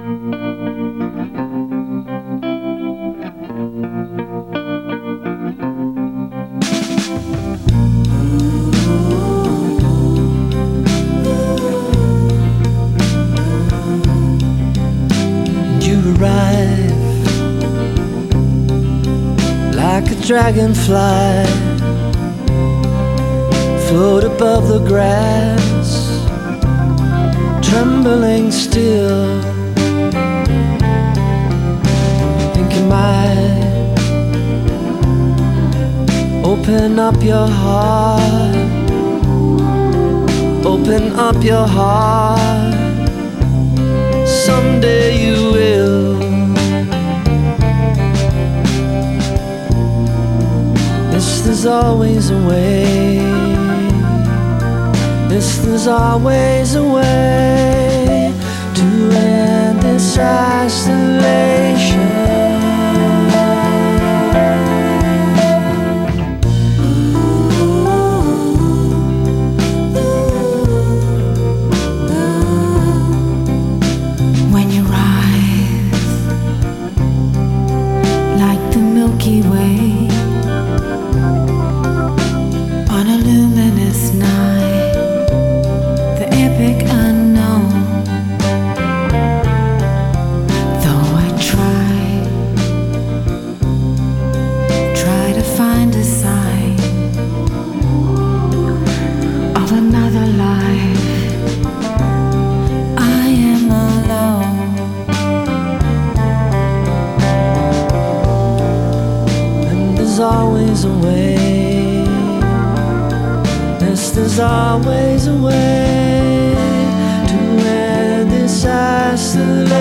Arrive like a dragonfly, float above the grass, trembling still. Think you might open up your heart, open up your heart. Someday you will. Yes, there's always a way. Yes, there's always a way to end this isolation. Milky Way on a luminous night, the epic unknown. Though I try to find a sign of another life, I am alone. There's always a way. Yes, there's always a way to end this isolation.